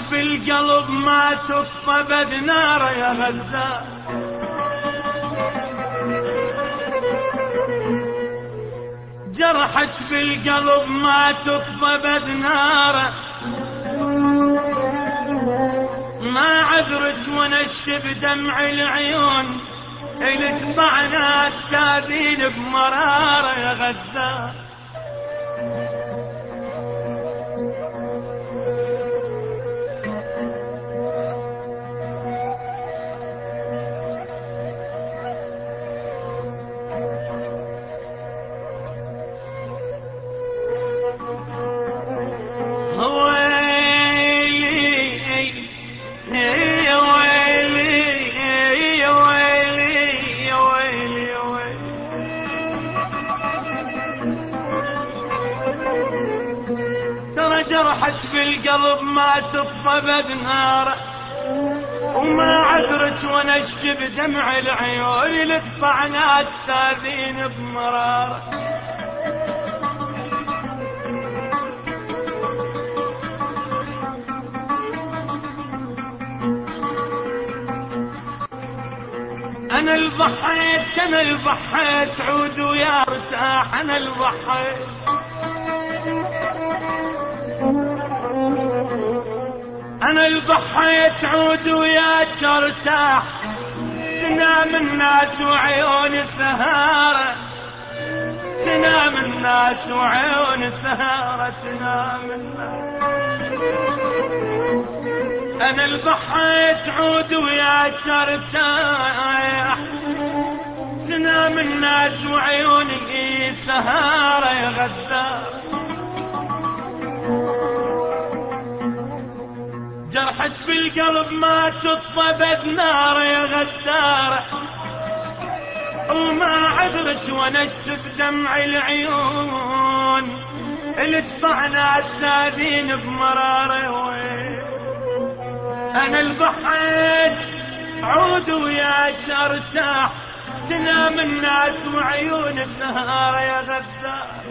بالقلب ما تطفى بدنار يا غزال، جرحك بالقلب ما تطفى بدنار، ما عذرك ونشف دمع العيون، إلك طعنات تاذين بمرارة يا غزال. جرحك بالقلب ما تطفى بدنار، وما عذرك ونشف دمع العيون، لك طعنات تاذين بمرارة. انا الضحيت انا الضحيت عود ويا ارتاح، انا الضحيت انا الضحيت عود وياك ارتاح، تنام الناس وعيون سهارة، تنام الناس وعيون سهارة، تنام الناس. انا الضحيت عود وياك ارتاح، تنام الناس وعيوني سهارة يا غدار. جرحك بالقلب ما تطفى بدنار يا غدار، وما عذرك ونشف دمع العيون، لك طعنات تاذين بمرارة. انا الضحيت عود وياك ارتاح، تنام الناس وعيون سهارة يا غدار.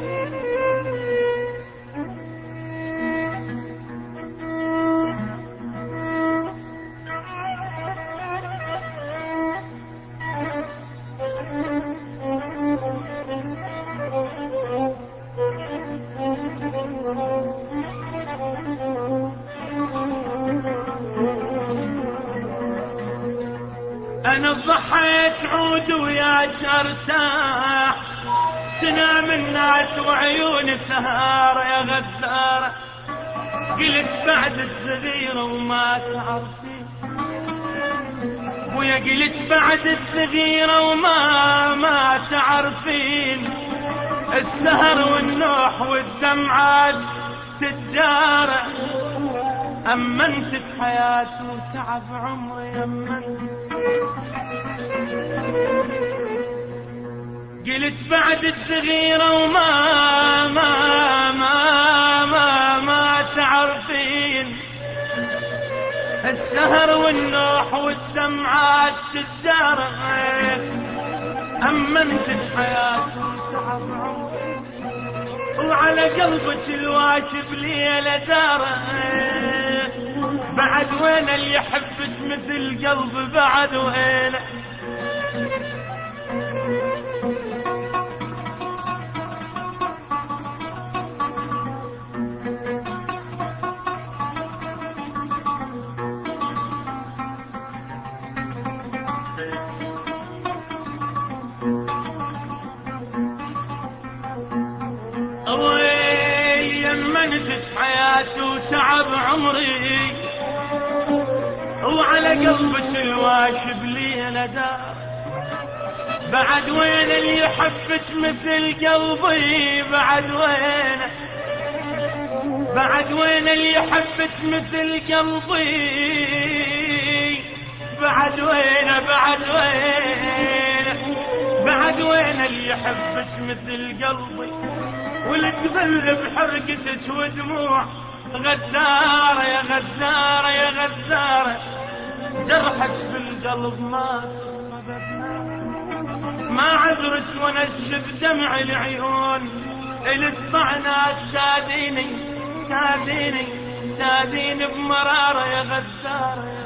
انا ضحيت عود وياك ارتاح، تنام الناس وعيون سهارة يا غدارة. قلت بعد الصغيرة وما تعرفين، ويا قلت بعد الصغيرة وما تعرفين، السهر والنوح والدمعات تتجارى. أمنتك حياتي وتعب عمري، أمنتك قلت بعد صغيرة وما ما ما ما ما تعرفين، السهر والنوح والدمعات تتجارى. أمنتك حياتي وتعب عمري، وعلى قلبك الواشف ليلة داره. بعد وين اللي يحبك مثل قلب، بعد وين؟ يمنتك حياتي وتعب عمري، وعلى قلبك الواشب ليلة دار. بعد وين اللي يحبك مثل قلبي، بعد وين؟ بعد وين اللي يحبك مثل قلبي، بعد وين؟ بعد وين؟ بعد وين اللي يحبك مثل قلبي، والتبل بحرقتك ودموع غدارة يا غدارة يا غدارة. جرحك بالقلب ما عذرك ونشف دمع العيون، الاسطعنات تاذيني تاذيني معتادين بمرارة يا غدارة.